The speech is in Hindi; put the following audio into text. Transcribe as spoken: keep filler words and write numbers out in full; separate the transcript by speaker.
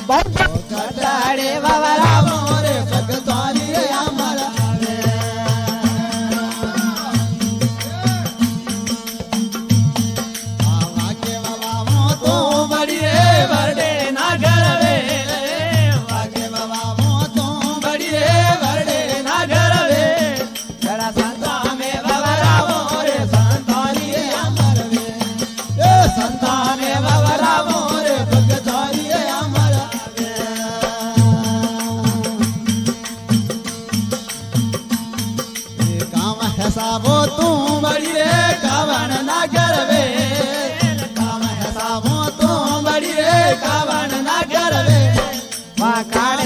Speaker 1: कटाड़े बाबा राम रे भगतानी रे अमर बाबा के बाबा मो तो बड़ी रे बरडे ना घर वे बाबा के बाबा मो तो बड़ी रे बरडे ना घर वे जरा संता में बाबा राम रे संतानी रे अमर वे ए संता में बाबा राम रे भगतानी रे अमर साबो तू बड़ी रे कावन ना करवे काम है साबो तू बड़ी रे कावन ना करवे वा